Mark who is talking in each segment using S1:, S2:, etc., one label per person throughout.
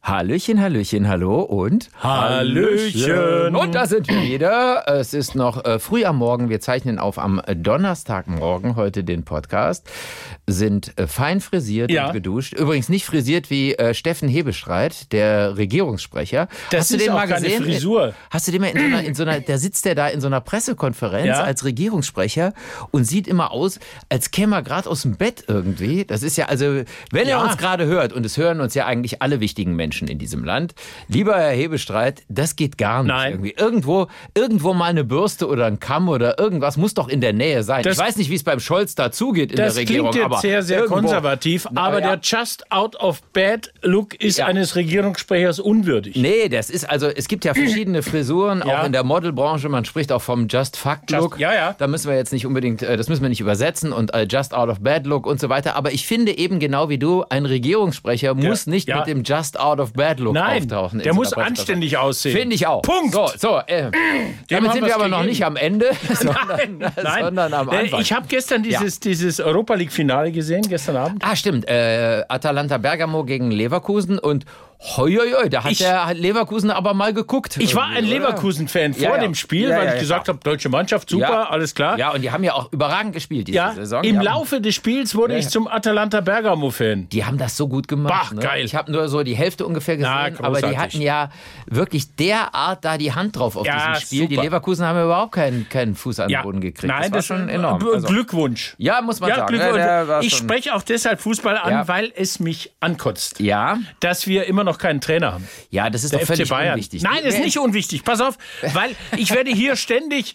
S1: Hallöchen, Hallöchen, hallo und
S2: Hallöchen.
S1: Und da sind wir wieder. Es ist noch früh am Morgen. Wir zeichnen auf am Donnerstagmorgen heute den Podcast. Sind fein frisiert und geduscht. Übrigens nicht frisiert wie Steffen Hebestreit, der Regierungssprecher.
S2: Das
S1: Hast du
S2: ist
S1: den
S2: auch
S1: mal
S2: keine
S1: gesehen?
S2: Frisur.
S1: Hast du den mal in so einer, der sitzt der da in so einer Pressekonferenz als Regierungssprecher und sieht immer aus, als käme er gerade aus dem Bett irgendwie. Das ist ja also, wenn er uns gerade hört, und es hören uns ja eigentlich alle wichtigen Menschen in diesem Land. Lieber Herr Hebestreit, das geht gar nicht.
S2: Nein.
S1: Irgendwie. Irgendwo mal eine Bürste oder ein Kamm oder irgendwas muss doch in der Nähe sein. Ich weiß nicht, wie es beim Scholz dazugeht in der Regierung.
S2: Das klingt jetzt sehr, sehr konservativ, aber der Just-out-of-bed-Look ist eines Regierungssprechers unwürdig.
S1: Nee, das ist also, es gibt ja verschiedene Frisuren, auch in der Modelbranche. Man spricht auch vom Just-Fucked-Look. Da müssen wir jetzt nicht unbedingt, das müssen wir nicht übersetzen und Just-out-of-bed-Look und so weiter. Aber ich finde eben genau wie du, ein Regierungssprecher muss nicht mit dem Just-out-of-bed-Look auftauchen.
S2: Der muss anständig aussehen.
S1: Finde ich auch.
S2: Punkt.
S1: Damit sind wir aber noch nicht am Ende,
S2: Nein.
S1: sondern am Anfang.
S2: Ich habe gestern dieses Europa-League-Finale gesehen, gestern Abend.
S1: Ah, stimmt. Atalanta Bergamo gegen Leverkusen und hoi, da hat der Leverkusen aber mal geguckt.
S2: Ich war ein Leverkusen-Fan vor dem Spiel, weil ich gesagt habe, deutsche Mannschaft, super, alles klar.
S1: Ja, und die haben ja auch überragend gespielt diese Saison.
S2: Im Laufe des Spiels wurde ich zum Atalanta Bergamo-Fan.
S1: Die haben das so gut gemacht.
S2: Bah, geil.
S1: Ich habe nur so die Hälfte ungefähr gesehen, aber die hatten ja wirklich derart da die Hand drauf auf diesem Spiel. Super. Die Leverkusen haben ja überhaupt keinen Fuß an den Boden gekriegt.
S2: Nein,
S1: das war schon enorm.
S2: Glückwunsch.
S1: Ja, muss man sagen.
S2: Ich spreche auch deshalb Fußball an, weil es mich ankotzt.
S1: Ja.
S2: Dass wir immer noch keinen Trainer haben.
S1: Ja, das ist
S2: der
S1: doch völlig
S2: FC Bayern.
S1: Unwichtig.
S2: Nein, ist nicht unwichtig. Pass auf, weil ich werde hier ständig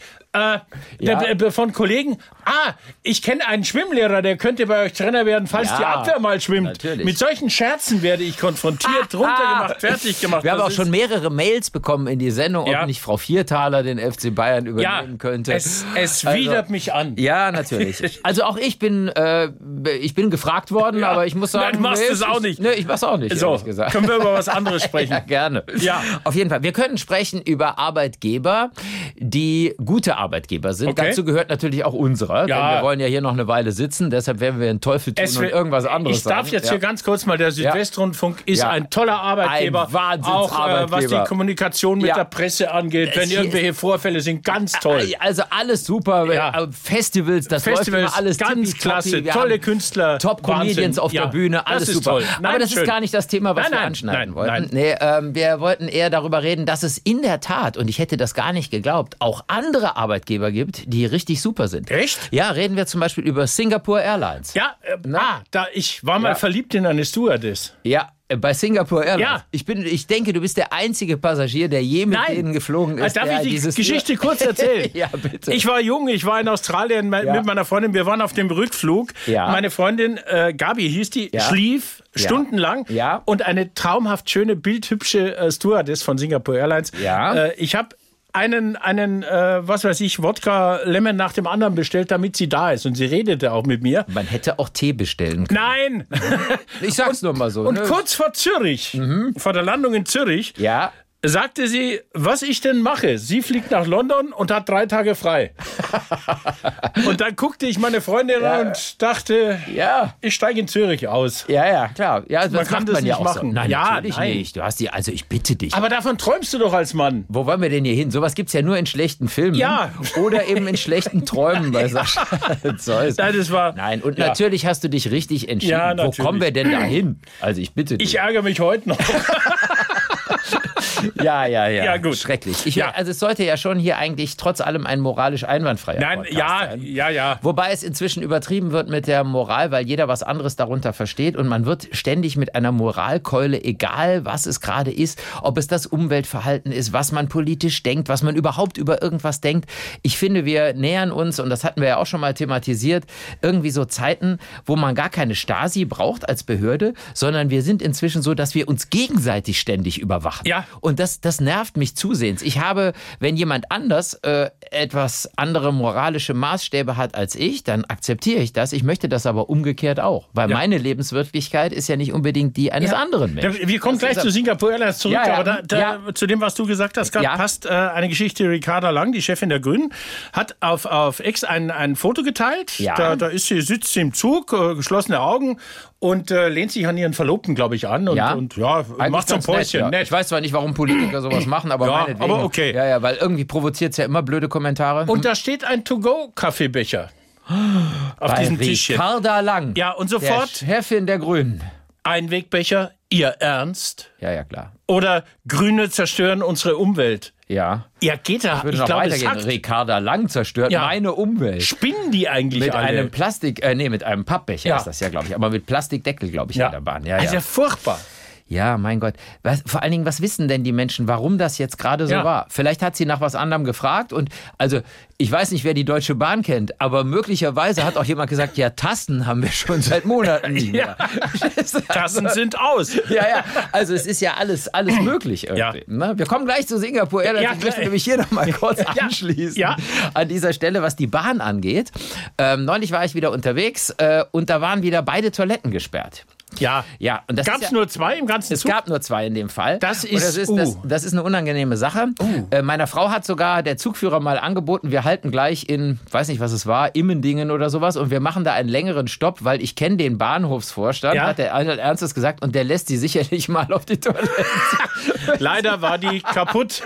S2: von Kollegen, ich kenne einen Schwimmlehrer, der könnte bei euch Trainer werden, falls die Abwehr mal schwimmt.
S1: Natürlich.
S2: Mit solchen Scherzen werde ich konfrontiert, runtergemacht, fertig gemacht.
S1: Wir haben auch schon mehrere Mails bekommen in die Sendung, ob nicht Frau Vierthaler den FC Bayern übernehmen könnte.
S2: Es widert mich an.
S1: Ja, natürlich. Also auch ich bin gefragt worden, aber ich muss sagen...
S2: Nein, du machst es auch nicht.
S1: Nee, ich mach's auch nicht, ehrlich gesagt.
S2: Können wir über was anderes sprechen?
S1: Ja, gerne.
S2: Ja.
S1: Auf jeden Fall. Wir können sprechen über Arbeitgeber, die gute Arbeitgeber sind.
S2: Okay.
S1: Dazu gehört natürlich auch unserer. Denn wir wollen ja hier noch eine Weile sitzen, deshalb werden wir einen Teufel tun und irgendwas anderes
S2: Ich darf jetzt hier ganz kurz mal, der Südwestrundfunk ist ein toller Arbeitgeber.
S1: Ein Wahnsinnsarbeitgeber.
S2: Auch was die Kommunikation mit der Presse angeht. Wenn irgendwelche Vorfälle sind, ganz toll.
S1: Also alles super. Festivals, das läuft immer alles
S2: ganz klasse. Tolle Künstler.
S1: Top-Comedians auf der Bühne, alles super.
S2: Toll. Nein,
S1: aber das ist gar nicht das Thema, was wir anschneiden wollten. Nee, wir wollten eher darüber reden, dass es in der Tat, und ich hätte das gar nicht geglaubt, auch andere Arbeitgeber gibt, die richtig super sind.
S2: Echt?
S1: Ja, reden wir zum Beispiel über Singapore Airlines.
S2: Ja, ich war mal verliebt in eine Stewardess.
S1: Ja. Bei Singapore Airlines.
S2: Ja.
S1: Ich denke, du bist der einzige Passagier, der je mit denen geflogen ist.
S2: Darf ich die Geschichte kurz erzählen?
S1: Ja, bitte.
S2: Ich war jung, ich war in Australien mit meiner Freundin. Wir waren auf dem Rückflug. Ja. Meine Freundin, Gabi hieß die, schlief stundenlang. Ja. Und eine traumhaft schöne, bildhübsche Stewardess von Singapore Airlines. Ja. Ich habe einen was weiß ich, Wodka Lemon nach dem anderen bestellt, damit sie da ist. Und sie redete auch mit mir.
S1: Man hätte auch Tee bestellen können.
S2: Nein!
S1: Ich sag's nur mal so.
S2: Und kurz vor Zürich, vor der Landung in Zürich, sagte sie, was ich denn mache. Sie fliegt nach London und hat 3 Tage frei. Und dann guckte ich meine Freundin an und dachte, ich steige in Zürich aus.
S1: Ja, klar. Ja,
S2: man kann das nicht machen.
S1: So. Nein, natürlich nicht. Du hast also ich bitte dich.
S2: Aber davon träumst du doch als Mann.
S1: Wo wollen wir denn hier hin? Sowas gibt's ja nur in schlechten Filmen.
S2: Ja.
S1: Oder eben in schlechten Träumen bei Sascha. Nein, und natürlich hast du dich richtig entschieden.
S2: Ja,
S1: wo kommen wir denn da hin? Also ich bitte dich.
S2: Ich ärgere mich heute noch.
S1: Ja,
S2: gut.
S1: Schrecklich. Also es sollte ja schon hier eigentlich trotz allem ein moralisch einwandfreier Podcast sein.
S2: Ja.
S1: Wobei es inzwischen übertrieben wird mit der Moral, weil jeder was anderes darunter versteht und man wird ständig mit einer Moralkeule, egal was es gerade ist, ob es das Umweltverhalten ist, was man politisch denkt, was man überhaupt über irgendwas denkt. Ich finde, wir nähern uns, und das hatten wir ja auch schon mal thematisiert, irgendwie so Zeiten, wo man gar keine Stasi braucht als Behörde, sondern wir sind inzwischen so, dass wir uns gegenseitig ständig überwachen.
S2: Ja.
S1: Und das nervt mich zusehends. Ich habe, wenn jemand anders etwas andere moralische Maßstäbe hat als ich, dann akzeptiere ich das. Ich möchte das aber umgekehrt auch. Weil meine Lebenswirklichkeit ist ja nicht unbedeckt die eines anderen Menschen.
S2: Wir kommen gleich zu Singapore Airlines zurück, aber zu dem, was du gesagt hast, passt eine Geschichte. Ricarda Lang, die Chefin der Grünen, hat auf X ein Foto geteilt. Ja. Da sitzt sie im Zug, geschlossene Augen und lehnt sich an ihren Verlobten, glaube ich, an und macht so ein Päuschen.
S1: Nett. Ich weiß zwar nicht, warum Politiker sowas machen, aber meinetwegen.
S2: Aber okay.
S1: Ja, weil irgendwie provoziert es ja immer blöde Kommentare.
S2: Und da steht ein To-Go-Kaffeebecher auf diesem Tischchen.
S1: Ricarda Lang.
S2: Ja, und sofort...
S1: Der Chefin der Grünen.
S2: Einwegbecher, Ihr Ernst?
S1: Ja, klar.
S2: Oder Grüne zerstören unsere Umwelt.
S1: Ja.
S2: Ja, geht da.
S1: Ich glaube, es hackt. Ricarda Lang zerstört meine Umwelt.
S2: Spinnen die eigentlich
S1: mit
S2: alle?
S1: Mit einem Pappbecher ist das ja, glaube ich. Aber mit Plastikdeckel, glaube ich, in der Bahn. Ja,
S2: also furchtbar.
S1: Ja, mein Gott. Vor allen Dingen, was wissen denn die Menschen, warum das jetzt gerade so war? Vielleicht hat sie nach was anderem gefragt und also ich weiß nicht, wer die Deutsche Bahn kennt, aber möglicherweise hat auch jemand gesagt, ja, Tassen haben wir schon seit Monaten nicht mehr.
S2: Tassen sind aus.
S1: Ja, also es ist ja alles möglich irgendwie. Ne? Wir kommen gleich zu Singapore Airlines. Ich möchte nämlich hier noch mal kurz anschließen an dieser Stelle, was die Bahn angeht. Neulich war ich wieder unterwegs und da waren wieder beide Toiletten gesperrt.
S2: Ja.
S1: Und das
S2: gab es nur 2 im ganzen Zug?
S1: Es gab nur 2 in dem Fall.
S2: Das ist
S1: eine unangenehme Sache. Meiner Frau hat sogar der Zugführer mal angeboten, wir halten gleich in, weiß nicht, was es war, Immendingen oder sowas und wir machen da einen längeren Stopp, weil ich kenne den Bahnhofsvorstand, hat der Ernstes gesagt, und der lässt sie sicherlich mal auf die Toilette.
S2: Leider war die kaputt.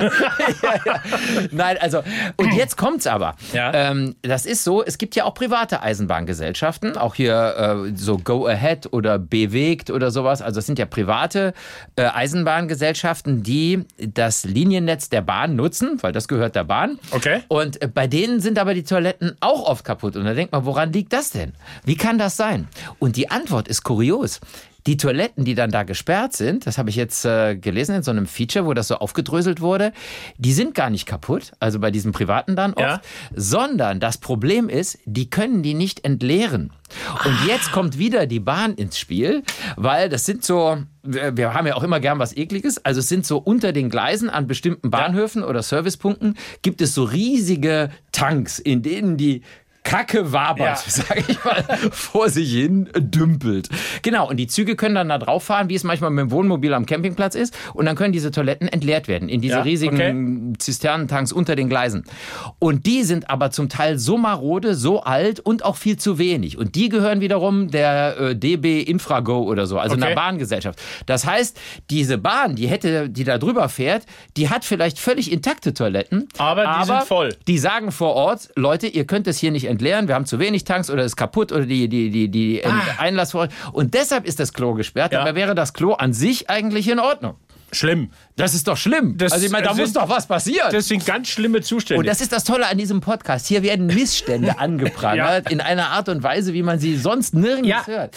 S1: Nein, also, und jetzt kommt's aber. Das ist so, es gibt ja auch private Eisenbahngesellschaften, auch hier so Go Ahead oder BW oder sowas. Also es sind ja private Eisenbahngesellschaften, die das Liniennetz der Bahn nutzen, weil das gehört der Bahn.
S2: Okay.
S1: Und bei denen sind aber die Toiletten auch oft kaputt. Und da denkt man, woran liegt das denn? Wie kann das sein? Und die Antwort ist kurios. Die Toiletten, die dann da gesperrt sind, das habe ich jetzt gelesen in so einem Feature, wo das so aufgedröselt wurde, die sind gar nicht kaputt, also bei diesen privaten dann oft, sondern das Problem ist, die können die nicht entleeren. Und jetzt kommt wieder die Bahn ins Spiel, weil das sind so, wir haben ja auch immer gern was Ekliges, also es sind so unter den Gleisen an bestimmten Bahnhöfen oder Servicepunkten gibt es so riesige Tanks, in denen die Kacke wabert, sage ich mal, vor sich hin dümpelt. Genau, und die Züge können dann da drauf fahren, wie es manchmal mit dem Wohnmobil am Campingplatz ist. Und dann können diese Toiletten entleert werden in diese riesigen Zisternentanks unter den Gleisen. Und die sind aber zum Teil so marode, so alt und auch viel zu wenig. Und die gehören wiederum der DB Infrago oder so, also einer Bahngesellschaft. Das heißt, diese Bahn, die da drüber fährt, die hat vielleicht völlig intakte Toiletten.
S2: Aber die sind voll.
S1: Die sagen vor Ort, Leute, ihr könnt es hier nicht entleeren, wir haben zu wenig Tanks oder es ist kaputt oder die Einlassvorrichtung. Und deshalb ist das Klo gesperrt. Dabei wäre das Klo an sich eigentlich in Ordnung.
S2: Schlimm.
S1: Das ist doch schlimm. Also ich meine, da muss doch was passieren.
S2: Das sind ganz schlimme Zustände.
S1: Und das ist das Tolle an diesem Podcast. Hier werden Missstände angeprangert in einer Art und Weise, wie man sie sonst nirgends hört.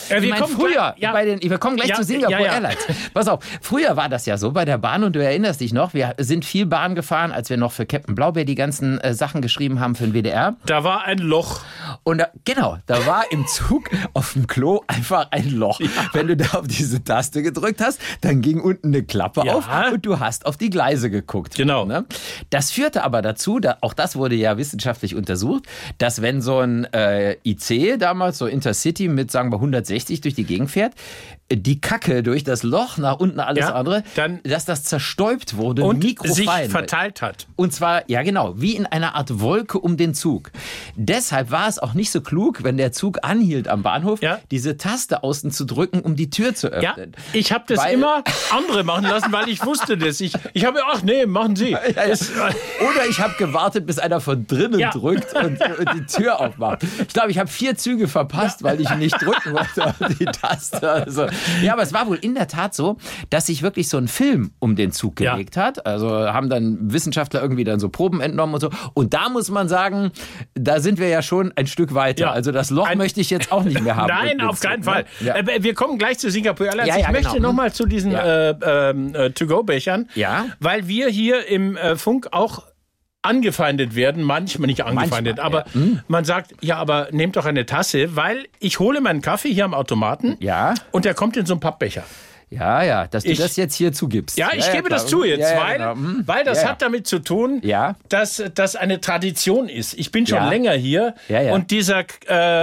S1: Wir kommen gleich zu Singapore Airlines. Pass auf, früher war das ja so bei der Bahn und du erinnerst dich noch, wir sind viel Bahn gefahren, als wir noch für Captain Blaubeer die ganzen Sachen geschrieben haben für den WDR.
S2: Da war ein Loch.
S1: Und da war im Zug auf dem Klo einfach ein Loch. Ja. Wenn du da auf diese Taste gedrückt hast, dann ging unten eine Klappe auf und du hast auf die Gleise geguckt.
S2: Genau.
S1: Ne? Das führte aber dazu, auch das wurde ja wissenschaftlich untersucht, dass wenn so ein IC damals, so Intercity mit, sagen wir, 160 durch die Gegend fährt, die Kacke durch das Loch nach unten alles andere, dass das zerstäubt wurde,
S2: und
S1: mikrofein
S2: sich verteilt hat.
S1: Und zwar, wie in einer Art Wolke um den Zug. Deshalb war es auch nicht so klug, wenn der Zug anhielt am Bahnhof, diese Taste außen zu drücken, um die Tür zu öffnen.
S2: Ja, ich habe das immer andere machen lassen, weil ich wusste das. Ich habe, machen Sie.
S1: Oder ich habe gewartet, bis einer von drinnen drückt und die Tür aufmacht. Ich glaube, ich habe 4 Züge verpasst, weil ich nicht drücken wollte auf die Taste. Also, ja, aber es war wohl in der Tat so, dass sich wirklich so ein Film um den Zug gelegt hat. Also haben dann Wissenschaftler irgendwie dann so Proben entnommen und so. Und da muss man sagen, da sind wir ja schon ein Stück weiter. Ja. Also das Loch möchte ich jetzt auch nicht mehr haben.
S2: Nein, auf keinen Fall. Ja. Wir kommen gleich zu Singapore Airlines. Ich möchte nochmal zu diesen To-Go-Bechern, weil wir hier im Funk auch angefeindet werden, manchmal nicht angefeindet, aber man sagt, aber nehmt doch eine Tasse, weil ich hole meinen Kaffee hier am Automaten und der kommt in so einen Pappbecher.
S1: Dass du das jetzt hier zugibst.
S2: Ja, ich gebe das zu jetzt, weil das hat damit zu tun, dass das eine Tradition ist. Ich bin schon länger hier und dieser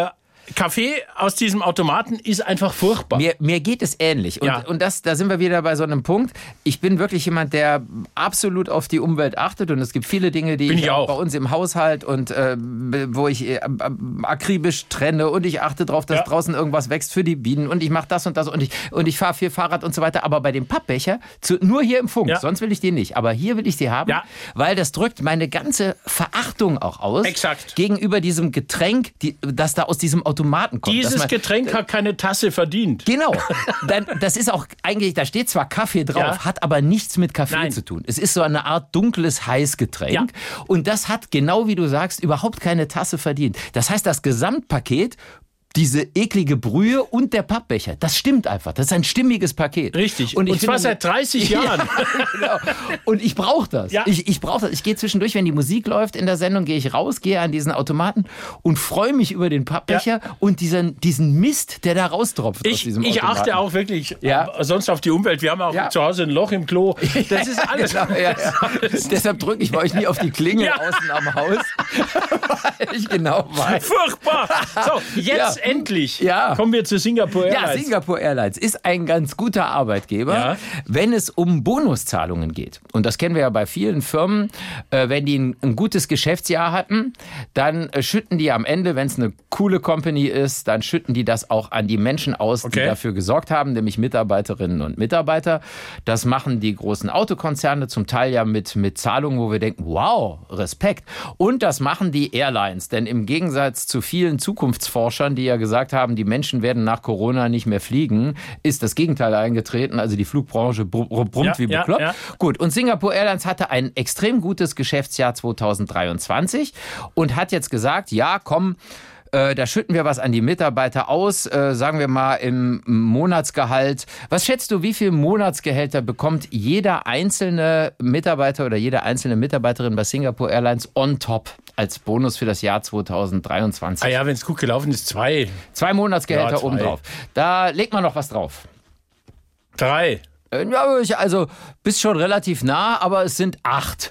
S2: Kaffee aus diesem Automaten ist einfach furchtbar.
S1: Mir geht es ähnlich. Und da sind wir wieder bei so einem Punkt. Ich bin wirklich jemand, der absolut auf die Umwelt achtet. Und es gibt viele Dinge, die ich auch bei uns im Haushalt und wo ich akribisch trenne. Und ich achte darauf, dass draußen irgendwas wächst für die Bienen. Und ich mache das und das. Und ich fahre viel Fahrrad und so weiter. Aber bei dem Pappbecher, nur hier im Funk, sonst will ich den nicht. Aber hier will ich sie haben, weil das drückt meine ganze Verachtung auch aus.
S2: Exakt.
S1: Gegenüber diesem Getränk, das da aus diesem Automaten kommt.
S2: Dieses Getränk hat keine Tasse verdient.
S1: Genau. Das ist auch eigentlich, da steht zwar Kaffee drauf, hat aber nichts mit Kaffee zu tun. Es ist so eine Art dunkles Heißgetränk. Ja. Und das hat, genau wie du sagst, überhaupt keine Tasse verdient. Das heißt, das Gesamtpaket, diese eklige Brühe und der Pappbecher, das stimmt einfach. Das ist ein stimmiges Paket.
S2: Richtig. Und zwar seit 30 Jahren.
S1: Genau. Und ich brauche das. Ja. Ich brauche das. Ich gehe zwischendurch, wenn die Musik läuft in der Sendung, gehe ich raus, gehe an diesen Automaten und freue mich über den Pappbecher und diesen Mist, der da raustropft aus diesem Automaten.
S2: Ich achte auch wirklich sonst auf die Umwelt. Wir haben auch zu Hause ein Loch im Klo. Das ist alles.
S1: Genau, Deshalb drücke ich bei euch nie auf die Klingel außen am Haus. Weil ich genau weiß.
S2: Furchtbar. So, jetzt endlich kommen wir zu Singapore Airlines.
S1: Ja, Singapore Airlines ist ein ganz guter Arbeitgeber, wenn es um Bonuszahlungen geht. Und das kennen wir ja bei vielen Firmen. Wenn die ein gutes Geschäftsjahr hatten, dann schütten die am Ende, wenn es eine coole Company ist, dann schütten die das auch an die Menschen aus, die dafür gesorgt haben, nämlich Mitarbeiterinnen und Mitarbeiter. Das machen die großen Autokonzerne zum Teil ja mit Zahlungen, wo wir denken, wow, Respekt. Und das machen die Airlines, denn im Gegensatz zu vielen Zukunftsforschern, die ja gesagt haben, die Menschen werden nach Corona nicht mehr fliegen, ist das Gegenteil eingetreten. Also die Flugbranche brummt wie bekloppt. Ja. Gut, und Singapore Airlines hatte ein extrem gutes Geschäftsjahr 2023 und hat jetzt gesagt, da schütten wir was an die Mitarbeiter aus, sagen wir mal im Monatsgehalt. Was schätzt du, wie viel Monatsgehälter bekommt jeder einzelne Mitarbeiter oder jede einzelne Mitarbeiterin bei Singapore Airlines on top als Bonus für das Jahr 2023?
S2: Ah ja, wenn es gut gelaufen ist, 2.
S1: 2 Monatsgehälter obendrauf. Da legt man noch was drauf.
S2: 3.
S1: Ja, also bist schon relativ nah, aber es sind 8.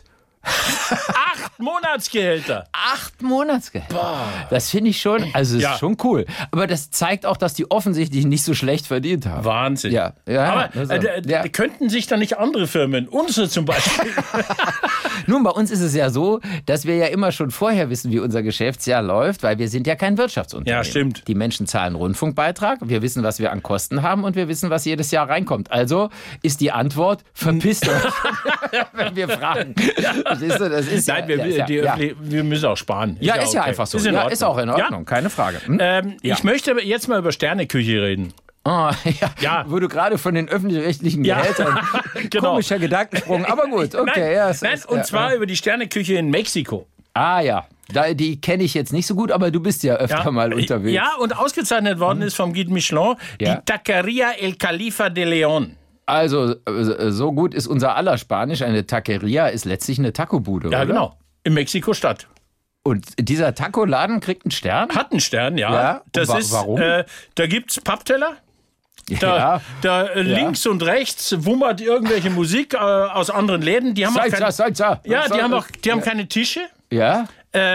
S2: 8 Monatsgehälter.
S1: 8 Monatsgehälter. Boah. Das finde ich schon, also ist schon cool. Aber das zeigt auch, dass die offensichtlich nicht so schlecht verdient haben.
S2: Wahnsinn.
S1: Ja.
S2: Aber könnten sich da nicht andere Firmen, unsere zum Beispiel?
S1: Nun, bei uns ist es ja so, dass wir ja immer schon vorher wissen, wie unser Geschäftsjahr läuft, weil wir sind ja kein Wirtschaftsunternehmen.
S2: Ja, stimmt.
S1: Die Menschen zahlen Rundfunkbeitrag, wir wissen, was wir an Kosten haben und wir wissen, was jedes Jahr reinkommt. Also ist die Antwort, verpisst euch, wenn wir fragen. Siehst du, das ist
S2: Nein, wir müssen auch sparen.
S1: Ist ja einfach so. Ist auch in Ordnung, keine Frage.
S2: Ich möchte jetzt mal über Sterneküche reden.
S1: Oh, wo du gerade von den öffentlich-rechtlichen Gehältern komischer Gedankensprung, aber gut, okay.
S2: Und zwar über die Sterneküche in Mexiko.
S1: Ah ja, die kenne ich jetzt nicht so gut, aber du bist ja öfter mal unterwegs.
S2: Ja, und ausgezeichnet worden ist vom Guide Michelin die Taqueria El Califa de León.
S1: Also, so gut ist unser aller Spanisch. Eine Taqueria ist letztlich eine Taco-Bude, oder?
S2: Ja, genau. In Mexiko-Stadt.
S1: Und dieser Taco-Laden kriegt einen Stern?
S2: Hat einen Stern, ja.
S1: Warum?
S2: Da gibt's Pappteller. Da links und rechts wummert irgendwelche Musik aus anderen Läden. Die haben die haben keine Tische.
S1: Ja.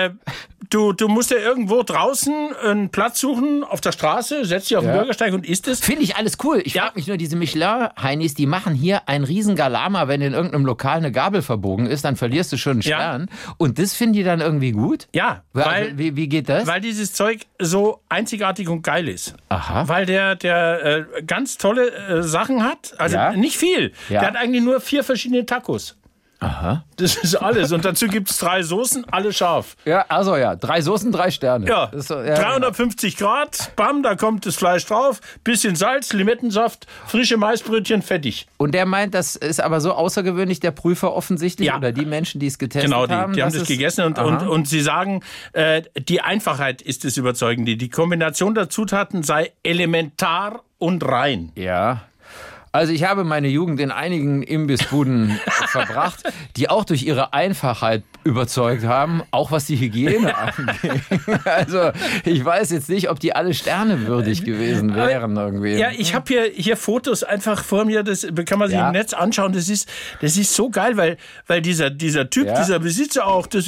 S2: Du musst ja irgendwo draußen einen Platz suchen auf der Straße, setzt dich auf den Bürgersteig und isst es.
S1: Finde ich alles cool. Ich frage mich nur, diese Michelin-Heinis, die machen hier ein riesen Galama, wenn in irgendeinem Lokal eine Gabel verbogen ist, dann verlierst du schon einen Stern. Und das finden die dann irgendwie gut?
S2: Ja.
S1: Wie geht das?
S2: Weil dieses Zeug so einzigartig und geil ist.
S1: Aha.
S2: Weil der ganz tolle Sachen hat. Also nicht viel. Der hat eigentlich nur 4 verschiedene Tacos.
S1: Aha.
S2: Das ist alles. Und dazu gibt es 3 Soßen, alle scharf.
S1: Ja, also 3 Soßen, 3 Sterne.
S2: Ja, 350 Grad, bam, da kommt das Fleisch drauf, bisschen Salz, Limettensaft, frische Maisbrötchen, fertig.
S1: Und der meint, das ist aber so außergewöhnlich, der Prüfer offensichtlich, oder die Menschen, die es getestet haben.
S2: Genau, die haben das gegessen und sie sagen, die Einfachheit ist das Überzeugende. Die Kombination der Zutaten sei elementar und rein.
S1: Ja. Also ich habe meine Jugend in einigen Imbissbuden verbracht, die auch durch ihre Einfachheit überzeugt haben, auch was die Hygiene angeht. Also ich weiß jetzt nicht, ob die alle sternewürdig gewesen wären irgendwie.
S2: Ja, ich habe hier Fotos einfach vor mir, das kann man sich im Netz anschauen. Das ist so geil, weil dieser Typ, dieser Besitzer auch, das ist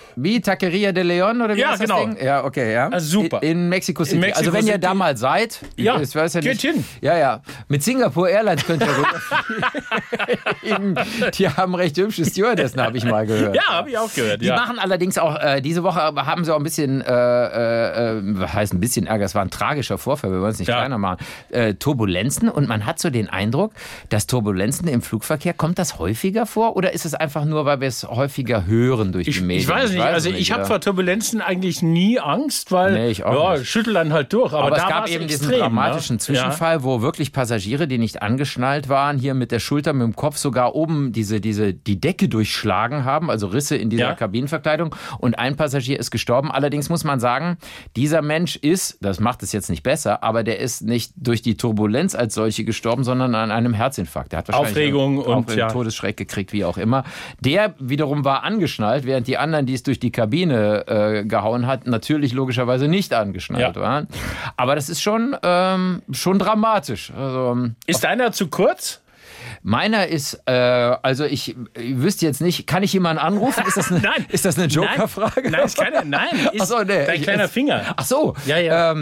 S1: Wie Taqueria de Leon oder wie heißt das Ding? Ja, okay, ja.
S2: Also super.
S1: In Mexiko City. Also wenn ihr da mal seid,
S2: ich weiß ja nicht. Geht hin.
S1: Ja. Mit Singapore Airlines könnt ihr rüberfliegen. Die haben recht hübsche Stewardessen, habe ich mal gehört.
S2: Ja, habe ich auch gehört.
S1: Die machen allerdings auch, diese Woche haben sie auch ein bisschen, heißt ein bisschen Ärger, es war ein tragischer Vorfall, wir wollen es nicht kleiner machen, Turbulenzen, und man hat so den Eindruck, dass Turbulenzen im Flugverkehr, kommt das häufiger vor oder ist es einfach nur, weil wir es häufiger hören durch die Medien?
S2: Ich weiß nicht, also ich habe vor Turbulenzen eigentlich nie Angst, weil schüttel dann halt durch. Aber
S1: es gab eben diesen dramatischen Zwischenfall, wo wirklich Passagiere, die nicht angeschnallt waren, hier mit der Schulter, mit dem Kopf sogar oben die Decke durchschlagen haben, also Risse in dieser Kabinenverkleidung, und ein Passagier ist gestorben. Allerdings muss man sagen, dieser Mensch ist, das macht es jetzt nicht besser, aber der ist nicht durch die Turbulenz als solche gestorben, sondern an einem Herzinfarkt. Der hat wahrscheinlich
S2: Aufregung und
S1: Todesschreck gekriegt, wie auch immer. Der wiederum war angeschnallt, während die anderen, die es durch die Kabine gehauen hat, natürlich logischerweise nicht angeschnallt waren. Aber das ist schon dramatisch. Also,
S2: ist deiner zu kurz?
S1: Meiner ist, also ich wüsste jetzt nicht, kann ich jemanden anrufen? Ist das eine Joker-Frage?
S2: Nein, ist keine. Nein, ist dein kleiner Finger.
S1: Ach so.
S2: Ja.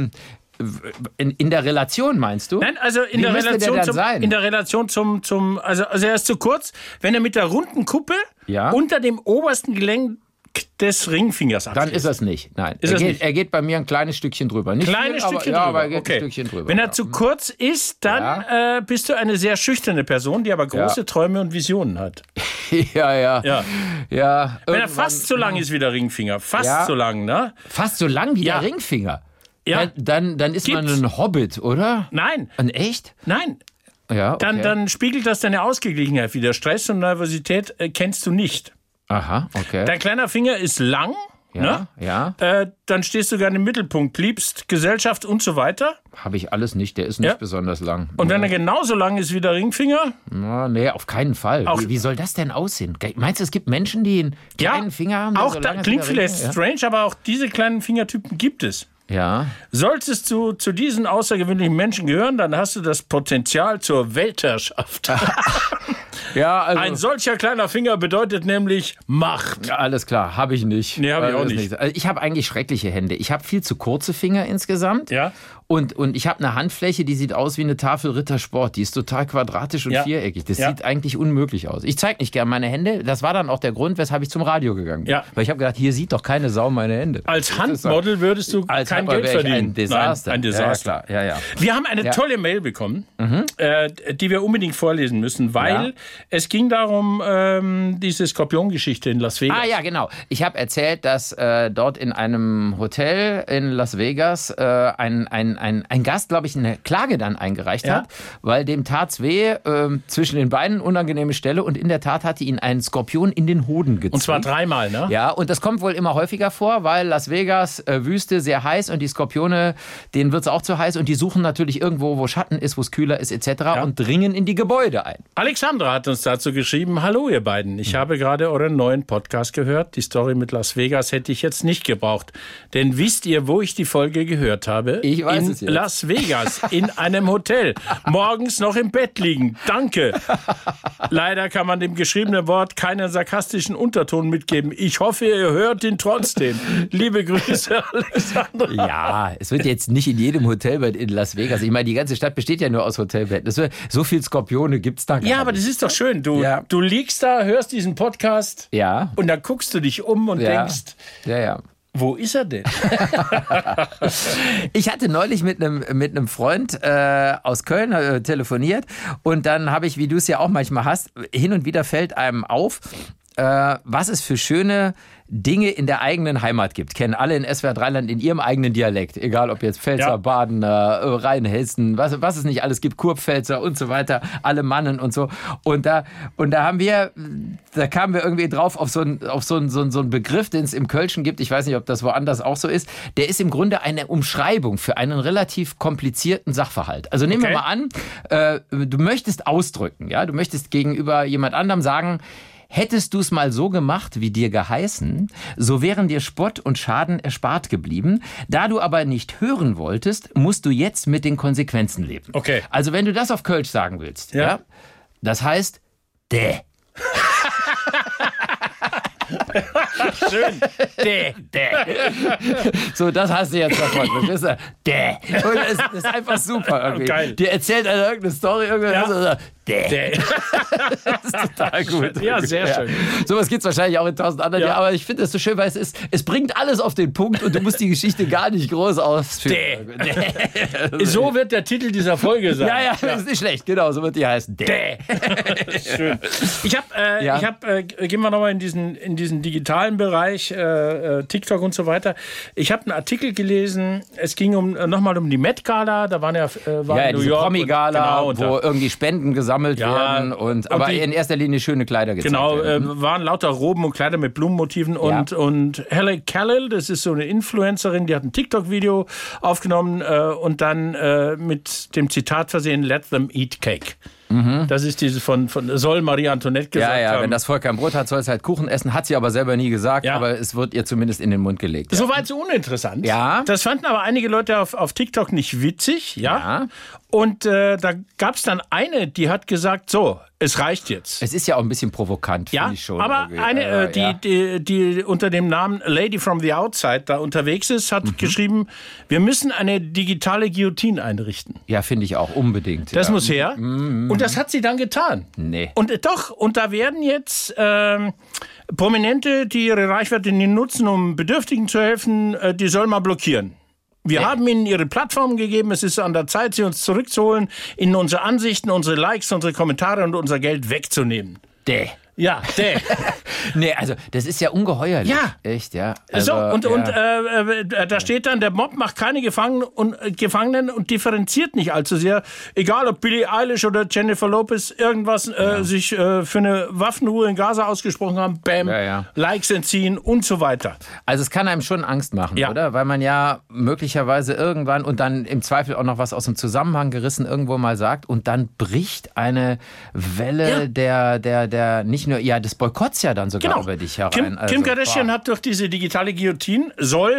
S1: In der Relation meinst du?
S2: Nein, also in der Relation zum also er ist zu kurz, wenn er mit der runden Kuppe unter dem obersten Gelenk des Ringfingers abschließt.
S1: Dann ist das nicht. Nein. Er geht bei mir ein kleines Stückchen drüber. Nicht
S2: kleines
S1: viel,
S2: Stückchen drüber.
S1: Aber er geht ein Stückchen drüber.
S2: Wenn er zu kurz ist, dann bist du eine sehr schüchterne Person, die aber große Träume und Visionen hat.
S1: Ja.
S2: Wenn er fast so lang ist wie der Ringfinger. Fast so lang, ne?
S1: Fast so lang wie der Ringfinger? Ja. Dann ist man ein Hobbit, oder?
S2: Nein.
S1: Und echt?
S2: Nein.
S1: Ja, okay.
S2: Dann spiegelt das deine Ausgeglichenheit wieder. Stress und Nervosität kennst du nicht.
S1: Aha, okay.
S2: Dein kleiner Finger ist lang.
S1: Ja.
S2: Dann stehst du gerne im Mittelpunkt, liebst Gesellschaft und so weiter.
S1: Habe ich alles nicht, der ist nicht besonders lang.
S2: Und wenn er genauso lang ist wie der Ringfinger?
S1: Nee, auf keinen Fall. Wie soll das denn aussehen? Meinst du, es gibt Menschen, die einen kleinen Finger haben?
S2: Auch da klingt vielleicht strange, aber auch diese kleinen Fingertypen gibt es.
S1: Ja.
S2: Solltest du zu diesen außergewöhnlichen Menschen gehören, dann hast du das Potenzial zur Weltherrschaft.
S1: Also
S2: ein solcher kleiner Finger bedeutet nämlich Macht.
S1: Ja, alles klar, habe ich nicht.
S2: Nee, habe ich auch nicht.
S1: Also ich habe eigentlich schreckliche Hände. Ich habe viel zu kurze Finger insgesamt.
S2: Ja.
S1: Und ich habe eine Handfläche, die sieht aus wie eine Tafel Rittersport. Die ist total quadratisch und viereckig. Das sieht eigentlich unmöglich aus. Ich zeige nicht gern meine Hände. Das war dann auch der Grund, weshalb ich zum Radio gegangen bin. Ja. Weil ich habe gedacht, hier sieht doch keine Sau meine Hände.
S2: Als Handmodel würdest du kein Geld verdienen.
S1: Ein Desaster.
S2: Nein, ein Desaster.
S1: Ja.
S2: Wir haben eine tolle Mail bekommen, die wir unbedingt vorlesen müssen, weil es ging darum, diese Skorpiongeschichte in Las Vegas.
S1: Ja, genau. Ich habe erzählt, dass dort in einem Hotel in Las Vegas ein Gast, glaube ich, eine Klage dann eingereicht hat, weil dem tat's weh zwischen den Beinen, unangenehme Stelle, und in der Tat hatte ihn ein Skorpion in den Hoden gezwickt.
S2: Und zwar 3-mal, ne?
S1: Ja, und das kommt wohl immer häufiger vor, weil Las Vegas, Wüste, sehr heiß, und die Skorpione, denen wird's auch zu heiß, und die suchen natürlich irgendwo, wo Schatten ist, wo es kühler ist, etc. und dringen in die Gebäude ein.
S2: Alexandra hat uns dazu geschrieben: Hallo ihr beiden, ich habe gerade euren neuen Podcast gehört. Die Story mit Las Vegas hätte ich jetzt nicht gebraucht. Denn wisst ihr, wo ich die Folge gehört habe?
S1: Ich weiß es jetzt.
S2: Las Vegas, in einem Hotel. Morgens noch im Bett liegen. Danke. Leider kann man dem geschriebenen Wort keinen sarkastischen Unterton mitgeben. Ich hoffe, ihr hört ihn trotzdem. Liebe Grüße, Alexandra.
S1: Ja, es wird jetzt nicht in jedem Hotelbett in Las Vegas. Ich meine, die ganze Stadt besteht ja nur aus Hotelbetten. So viel Skorpione gibt's da gar nicht.
S2: Ja, aber das ist doch schön. Du liegst da, hörst diesen Podcast und dann guckst du dich um und denkst...
S1: Ja.
S2: Wo ist er denn?
S1: Ich hatte neulich mit einem Freund aus Köln telefoniert, und dann habe ich, wie du es ja auch manchmal hast, hin und wieder fällt einem auf, was es für schöne Dinge in der eigenen Heimat gibt. Kennen alle in SWR 3-Land in ihrem eigenen Dialekt. Egal ob jetzt Pfälzer, Badener, Rheinhessen, was es nicht alles gibt, Kurpfälzer und so weiter, alle Mannen und so. Und da kamen wir irgendwie drauf auf so einen Begriff, den es im Kölschen gibt. Ich weiß nicht, ob das woanders auch so ist. Der ist im Grunde eine Umschreibung für einen relativ komplizierten Sachverhalt. Also nehmen wir mal an, du möchtest ausdrücken, du möchtest gegenüber jemand anderem sagen: Hättest du es mal so gemacht, wie dir geheißen, so wären dir Spott und Schaden erspart geblieben. Da du aber nicht hören wolltest, musst du jetzt mit den Konsequenzen leben.
S2: Okay.
S1: Also wenn du das auf Kölsch sagen willst, das heißt,
S2: Schön.
S1: So, das hast du jetzt davon. Und das ist einfach super irgendwie.
S2: Geil.
S1: Die erzählt einer irgendeine Story,
S2: Ja.
S1: Das ist total gut.
S2: Ja, sehr schön.
S1: Sowas gibt es wahrscheinlich auch in 1000 anderen Jahren, aber ich finde es so schön, weil es bringt alles auf den Punkt und du musst die Geschichte gar nicht groß ausführen.
S2: So wird der Titel dieser Folge sein.
S1: Ja, ist nicht schlecht, genau, so wird die heißen.
S2: Schön. Gehen wir nochmal in diesen digitalen Bereich, TikTok und so weiter. Ich habe einen Artikel gelesen, es ging nochmal um die Met Gala, da waren in New York.
S1: Promi-Gala, wo irgendwie Spenden gesammelt werden, aber in erster Linie schöne Kleider gezeigt werden.
S2: Genau, waren lauter Roben und Kleider mit Blumenmotiven und Halle Khalil, das ist so eine Influencerin, die hat ein TikTok-Video aufgenommen und dann mit dem Zitat versehen, "Let them eat cake". Das ist diese von soll Marie Antoinette gesagt haben.
S1: Wenn das Volk kein Brot hat, soll es halt Kuchen essen. Hat sie aber selber nie gesagt, aber es wird ihr zumindest in den Mund gelegt. Ja.
S2: Soweit so uninteressant.
S1: Ja.
S2: Das fanden aber einige Leute auf TikTok nicht witzig. Ja. Und da gab es dann eine, die hat gesagt, so, es reicht jetzt.
S1: Es ist ja auch ein bisschen provokant, finde ich schon.
S2: Aber eine, die unter dem Namen Lady from the Outside da unterwegs ist, hat geschrieben, wir müssen eine digitale Guillotine einrichten.
S1: Ja, finde ich auch, unbedingt.
S2: Das muss her. Und das hat sie dann getan.
S1: Nee.
S2: Und da werden jetzt Prominente, die ihre Reichweite nicht nutzen, um Bedürftigen zu helfen, die sollen mal blockieren. Wir haben ihnen ihre Plattform gegeben. Es ist an der Zeit, sie uns zurückzuholen, ihnen unsere Ansichten, unsere Likes, unsere Kommentare und unser Geld wegzunehmen. Ja,
S1: Nee, also das ist ja ungeheuerlich.
S2: Ja.
S1: Echt, ja.
S2: Also, da steht dann, der Mob macht keine Gefangenen und differenziert nicht allzu sehr. Egal, ob Billie Eilish oder Jennifer Lopez irgendwas sich für eine Waffenruhe in Gaza ausgesprochen haben, bam, Likes entziehen und so weiter.
S1: Also es kann einem schon Angst machen, oder? Weil man ja möglicherweise irgendwann und dann im Zweifel auch noch was aus dem Zusammenhang gerissen irgendwo mal sagt und dann bricht eine Welle der nicht nur, des Boykotts ja dann sogar über dich herein.
S2: Kim Kardashian hat durch diese digitale Guillotine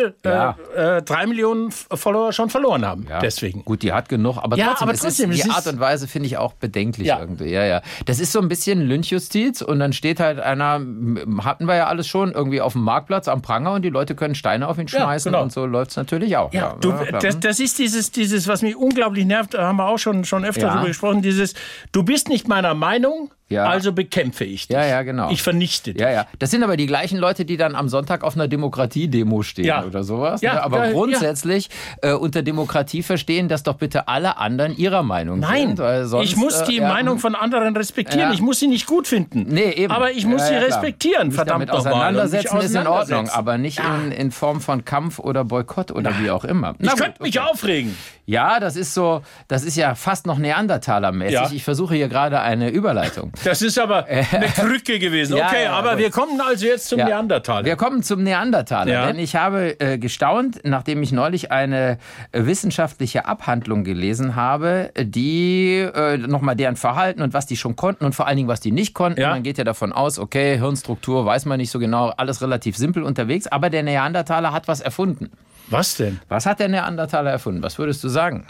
S2: 3 Millionen Follower schon verloren haben. Ja. Deswegen.
S1: Gut, die hat genug, aber trotzdem die Art und Weise finde ich auch bedenklich irgendwie. Ja. Das ist so ein bisschen Lynchjustiz und dann steht halt einer, hatten wir ja alles schon, irgendwie auf dem Marktplatz am Pranger und die Leute können Steine auf ihn schmeißen und so läuft es natürlich auch.
S2: Ja, das ist dieses, was mich unglaublich nervt, da haben wir auch schon öfter darüber gesprochen, du bist nicht meiner Meinung, also bekämpfe ich dich.
S1: Ja, genau.
S2: Ich vernichte dich.
S1: Ja. Das sind aber die gleichen Leute, die dann am Sonntag auf einer Demokratie-Demo stehen oder sowas.
S2: Ja,
S1: aber grundsätzlich unter Demokratie verstehen, dass doch bitte alle anderen ihrer Meinung sind.
S2: Nein, ich muss die Meinung von anderen respektieren. Ich muss sie nicht gut finden.
S1: Nee, eben.
S2: Aber ich muss sie respektieren, verdammt nochmal.
S1: Auseinandersetzen ist in Ordnung, aber nicht in Form von Kampf oder Boykott oder wie auch immer.
S2: Ich könnte mich aufregen.
S1: Ja, das ist ja fast noch Neandertaler-mäßig. Ja. Ich versuche hier gerade eine Überleitung.
S2: Das ist aber eine Krücke gewesen. Okay, aber wir kommen also jetzt zum Neandertaler.
S1: Wir kommen zum Neandertaler, denn ich habe gestaunt, nachdem ich neulich eine wissenschaftliche Abhandlung gelesen habe, die nochmal deren Verhalten und was die schon konnten und vor allen Dingen, was die nicht konnten. Man geht ja davon aus, okay, Hirnstruktur weiß man nicht so genau, alles relativ simpel unterwegs, aber der Neandertaler hat was erfunden.
S2: Was denn?
S1: Was hat der Neandertaler erfunden? Was würdest du sagen?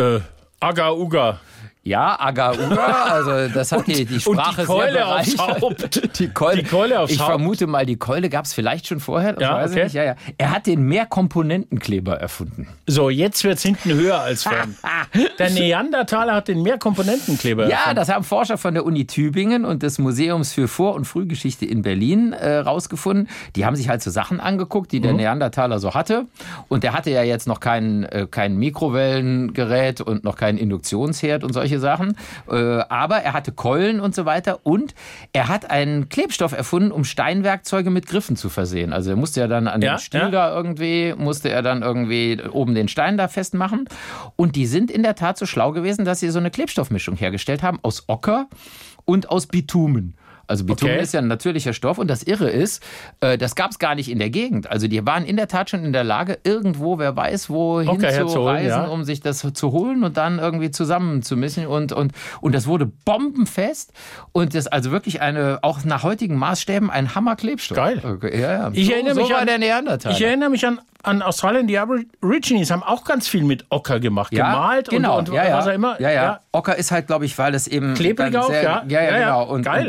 S2: Agar-Uga.
S1: Ja, Agar-Uga, also das hat die Sprache
S2: und die Keule
S1: sehr bereichert.
S2: Aufs Haupt.
S1: Die Keule aufs
S2: Haupt.
S1: Ich vermute mal, die Keule gab es vielleicht schon vorher. Das weiß ich nicht.
S2: Ja.
S1: Er hat den Mehrkomponentenkleber erfunden.
S2: So, jetzt wird es hinten höher als vorhin. Der Neandertaler hat den Mehrkomponentenkleber erfunden.
S1: Ja, das haben Forscher von der Uni Tübingen und des Museums für Vor- und Frühgeschichte in Berlin rausgefunden. Die haben sich halt so Sachen angeguckt, die der Neandertaler so hatte. Und der hatte ja jetzt noch kein Mikrowellengerät und noch keinen Induktionsherd und solche Sachen. Aber er hatte Keulen und so weiter. Und er hat einen Klebstoff erfunden, um Steinwerkzeuge mit Griffen zu versehen. Also er musste ja dann an den Stiel da irgendwie, oben den Stein da festmachen. Und die sind in der Tat so schlau gewesen, dass sie so eine Klebstoffmischung hergestellt haben aus Ocker und aus Bitumen. Also Bitumen ist ja ein natürlicher Stoff und das Irre ist, das gab es gar nicht in der Gegend. Also die waren in der Tat schon in der Lage, irgendwo, wer weiß, wohin zu reisen, um sich das zu holen und dann irgendwie zusammenzumischen. Und das wurde bombenfest und das also wirklich auch nach heutigen Maßstäben ein Hammerklebstoff.
S2: Geil.
S1: Okay, ja.
S2: Ich erinnere mich
S1: an der Neandertaler.
S2: Ich erinnere mich an Australien, die Aborigines haben auch ganz viel mit Ocker gemacht, gemalt und was auch immer.
S1: Ja. Ocker ist halt, glaube ich, weil es eben
S2: klebrig auch,
S1: genau.
S2: Geil.
S1: Und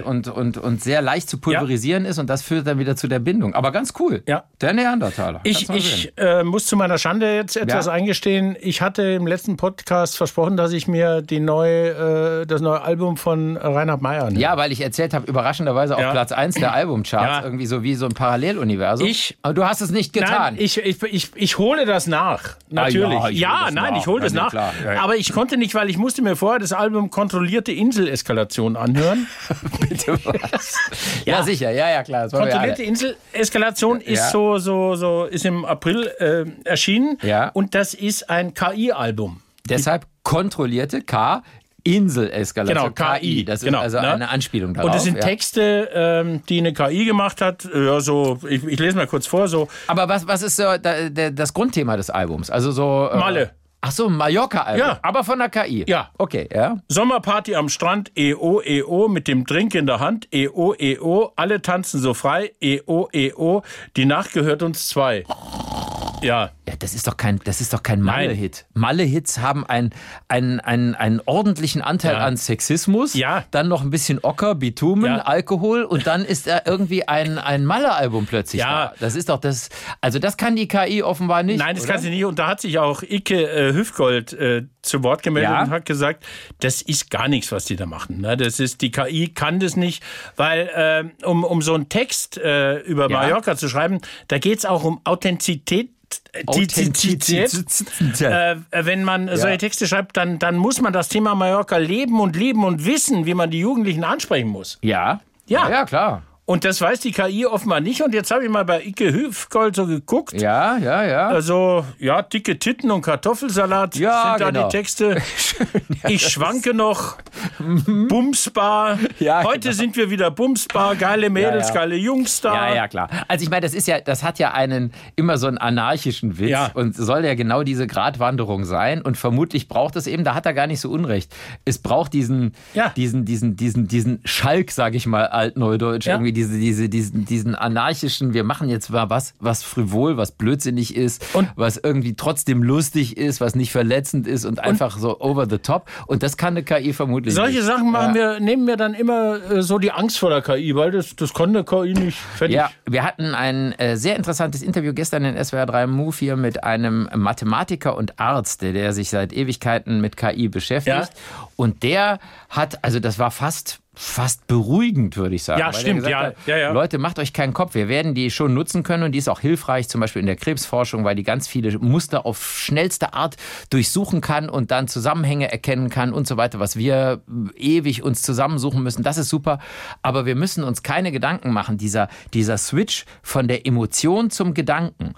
S1: und sehr leicht zu pulverisieren ist und das führt dann wieder zu der Bindung. Aber ganz cool.
S2: Ja.
S1: Der Neandertaler.
S2: Ich muss zu meiner Schande jetzt etwas eingestehen. Ich hatte im letzten Podcast versprochen, dass ich mir das neue Album von Reinhard Meier anhöre.
S1: Ja, weil ich erzählt habe, überraschenderweise auf Platz 1 der Albumcharts, irgendwie so wie so ein Paralleluniversum. Aber du hast es nicht getan.
S2: Nein, ich hole das nach. Natürlich. Ich hole das nach. Klar. Ja. Aber ich konnte nicht, weil ich musste mir vorher das Album Kontrollierte Inseleskalation anhören.
S1: Bitte was? Ja, sicher. Ja, klar. Das
S2: Kontrollierte Inseleskalation ist ist im April erschienen.
S1: Ja.
S2: Und das ist ein KI-Album.
S1: Deshalb kontrollierte Inseleskalation.
S2: Genau, KI.
S1: Das ist also eine Anspielung darauf.
S2: Und das sind Texte, die eine KI gemacht hat. Ja, ich lese mal kurz vor.
S1: Aber was ist so das Grundthema des Albums? Also so
S2: Malle.
S1: Ach so, Mallorca-Album.
S2: Ja.
S1: Aber von der KI.
S2: Ja.
S1: Okay, ja.
S2: Sommerparty am Strand, EO, mit dem Drink in der Hand, EO, alle tanzen so frei, EO, die Nacht gehört uns 2. Ja.
S1: Ja, das ist doch kein Malle-Hit. Malle-Hits haben einen ordentlichen Anteil an Sexismus, dann noch ein bisschen Ocker, Bitumen, Alkohol und dann ist da irgendwie ein Malle-Album plötzlich da. Das ist doch das, also das kann die KI offenbar nicht.
S2: Nein, das kann sie nicht und da hat sich auch Icke Hüfgold zu Wort gemeldet und hat gesagt, das ist gar nichts, was die da machen. Die KI kann das nicht, weil um so einen Text über Mallorca zu schreiben, da geht es auch um Authentizität. Wenn man solche Texte schreibt, dann muss man das Thema Mallorca leben und wissen, wie man die Jugendlichen ansprechen muss.
S1: Ja, klar.
S2: Und das weiß die KI offenbar nicht. Und jetzt habe ich mal bei Icke Hüfgold so geguckt.
S1: Ja.
S2: Also, dicke Titten und Kartoffelsalat sind da die Texte. Schön, ich schwanke noch. Bumsbar. Heute sind wir wieder Bumsbar. Geile Mädels, geile Jungs da.
S1: Ja, klar. Also ich meine, das hat ja immer so einen anarchischen Witz und soll ja genau diese Gratwanderung sein. Und vermutlich braucht es eben, da hat er gar nicht so unrecht. Es braucht diesen Schalk, sage ich mal, altneudeutsch, irgendwie diesen anarchischen, wir machen jetzt mal was frivol, was blödsinnig ist, und was irgendwie trotzdem lustig ist, was nicht verletzend ist und einfach so over the top. Und das kann eine KI vermutlich nicht.
S2: Solche Sachen nehmen wir dann immer so die Angst vor der KI, weil das kann eine KI nicht fertig.
S1: Ja, wir hatten ein sehr interessantes Interview gestern in SWR 3 Move hier mit einem Mathematiker und Arzt, der sich seit Ewigkeiten mit KI beschäftigt. Ja. Und der hat, also das war fast beruhigend, würde ich sagen.
S2: Ja, stimmt.
S1: Leute, macht euch keinen Kopf. Wir werden die schon nutzen können und die ist auch hilfreich, zum Beispiel in der Krebsforschung, weil die ganz viele Muster auf schnellste Art durchsuchen kann und dann Zusammenhänge erkennen kann und so weiter, was wir ewig uns zusammensuchen müssen. Das ist super. Aber wir müssen uns keine Gedanken machen. Dieser Switch von der Emotion zum Gedanken,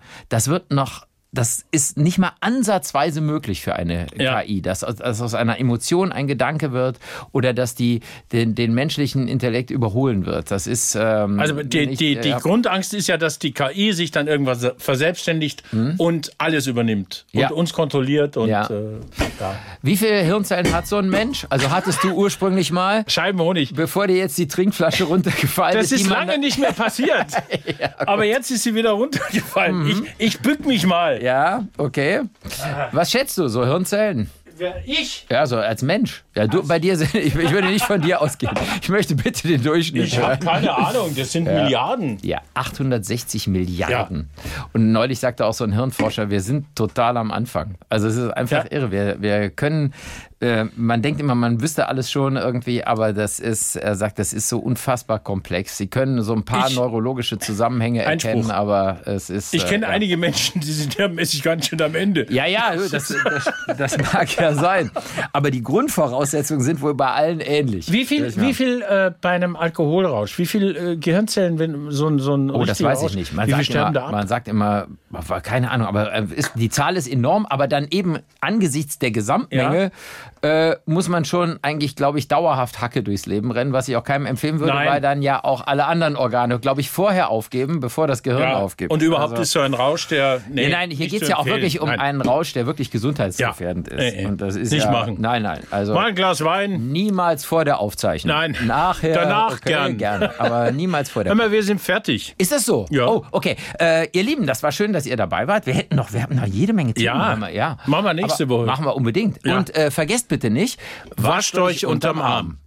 S1: das ist nicht mal ansatzweise möglich für eine KI, dass aus einer Emotion ein Gedanke wird oder dass die den menschlichen Intellekt überholen wird. Das ist
S2: also die Grundangst ist ja, dass die KI sich dann irgendwas verselbstständigt und alles übernimmt und uns kontrolliert. Und,
S1: Wie viele Hirnzellen hat so ein Mensch? Also hattest du ursprünglich mal
S2: Scheiben Honig,
S1: bevor dir jetzt die Trinkflasche runtergefallen ist?
S2: Das ist lange nicht mehr passiert. Aber jetzt ist sie wieder runtergefallen. Ich bück mich mal.
S1: Ja, okay. Was schätzt du, so Hirnzellen?
S2: Ich?
S1: Ja, so als Mensch. Ja, bei dir, ich würde nicht von dir ausgehen. Ich möchte bitte den Durchschnitt.
S2: Ich habe keine Ahnung, das sind Milliarden.
S1: Ja, 860 Milliarden. Ja. Und neulich sagte auch so ein Hirnforscher, wir sind total am Anfang. Also es ist einfach irre. Wir können, man denkt immer, man wüsste alles schon irgendwie, aber er sagt, das ist so unfassbar komplex. Sie können so ein paar neurologische Zusammenhänge erkennen, aber es ist...
S2: Ich kenne einige Menschen, die sind mäßig ganz schön am Ende.
S1: Ja, das mag ja sein. Aber die Grundvoraussetzungen sind wohl bei allen ähnlich.
S2: Wie viel bei einem Alkoholrausch, wie viel Gehirnzellen, wenn so ein
S1: Oh, das weiß ich nicht. Man sagt immer, keine Ahnung, aber die Zahl ist enorm, aber dann eben angesichts der Gesamtmenge muss man schon eigentlich, glaube ich, dauerhaft Hacke durchs Leben rennen, was ich auch keinem empfehlen würde, weil dann ja auch alle anderen Organe, glaube ich, vorher aufgeben, bevor das Gehirn aufgibt.
S2: Und überhaupt ist so ein Rausch, der...
S1: Nein, hier geht es ja auch wirklich um einen Rausch, der wirklich gesundheitsgefährdend ist. Und das ist
S2: nicht machen.
S1: Nein. Also
S2: mal ein Glas Wein.
S1: Niemals vor der Aufzeichnung.
S2: Nein.
S1: Nachher.
S2: Danach
S1: gerne. Aber niemals vor der
S2: Aufzeichnung. Wir sind fertig.
S1: Ist das so?
S2: Ja.
S1: Oh, okay. Ihr Lieben, das war schön, dass ihr dabei wart. Wir haben noch jede Menge Themen.
S2: Machen wir nächste Woche.
S1: Machen wir unbedingt. Ja. Und vergesst bitte nicht,
S2: wascht euch unterm Arm.